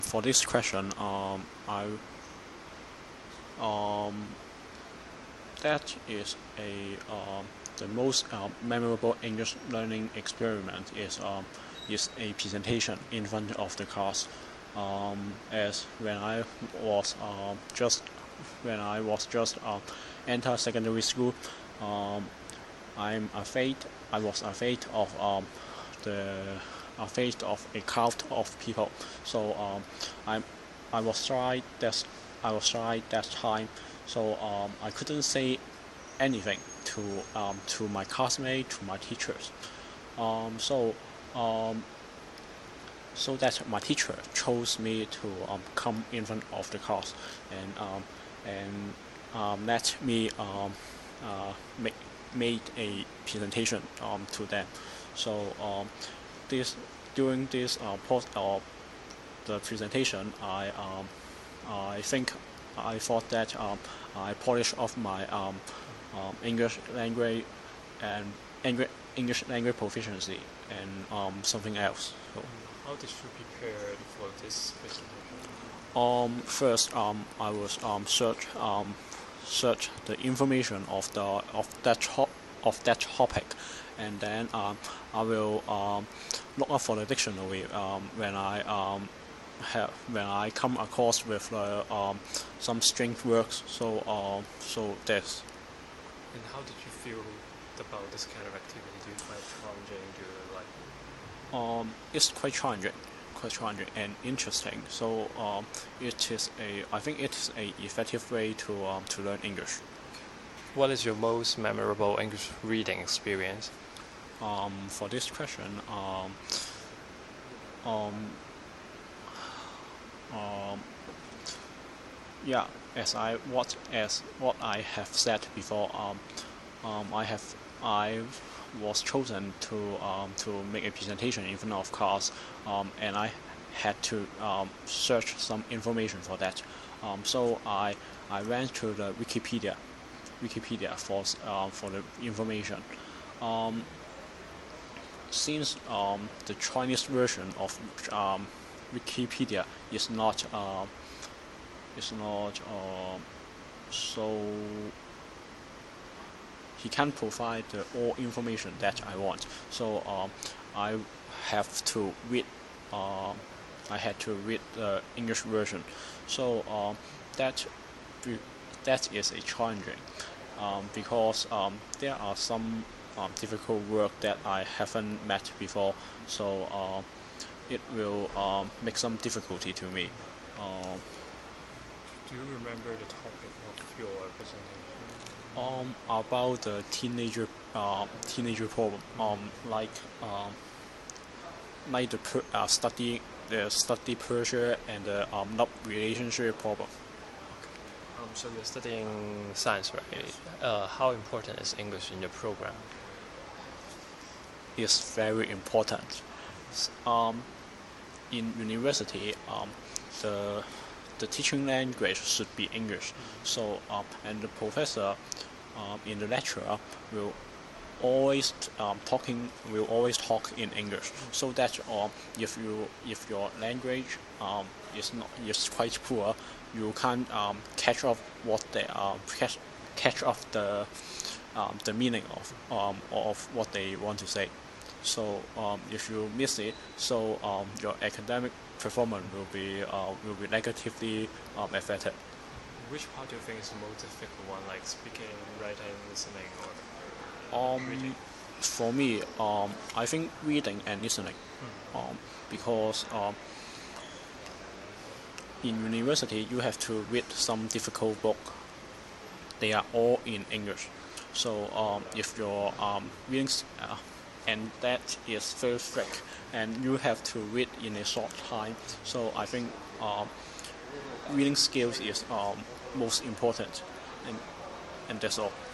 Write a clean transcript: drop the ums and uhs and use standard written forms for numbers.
For this question, I um, that is a the most memorable English learning experiment is a presentation in front of the class. As when I was just enter secondary school, um, I'm afraid I was afraid of the afraid of a crowd of people. So I I was shy that time. So I couldn't say anything to my classmates, to my teachers. Um, so um, so that my teacher chose me to come in front of the class and let me uh, make made a presentation to them. So this during this the presentation, I think I thought that I polished off my English language and English language proficiency and something else. So, How did you prepare for this presentation? first, I was search the information of that topic, and then I will look up for the dictionary when I come across with some strange words. So this. And how did you feel about this kind of activity? Do you find it challenging? Do you like it? It's quite challenging and interesting. So I think it is a effective way to learn English. What is your most memorable English reading experience? For this question, um, um, yeah, as what I have said before, I was chosen to make a presentation in front of class, and I had to search some information for that. So I went to the Wikipedia for the information. Um, since the Chinese version of Wikipedia is not so he can provide the all information that I want. So I have to read. I had to read the English version. So that that is a challenging because there are some difficult work that I haven't met before. So it will make some difficulty to me. Uh, Do you remember the topic of your presentation? about the teenager problem. Like the study pressure and the love relationship problem. So you're studying science, right? How important is English in your program? Is very important. In university, the teaching language should be English. So and the professor in the lecture will always will always talk in English. So that if your language is quite poor, you can't catch up what they catch up the meaning of what they want to say. So if you miss it, so your academic performance will be negatively affected. Which part do you think is the most difficult one, like speaking, writing, listening, or reading? For me, I think reading and listening, because in university you have to read some difficult book. They are all in English. So if your reading and that is very strict, and you have to read in a short time. So I think reading skills is most important, and that's all.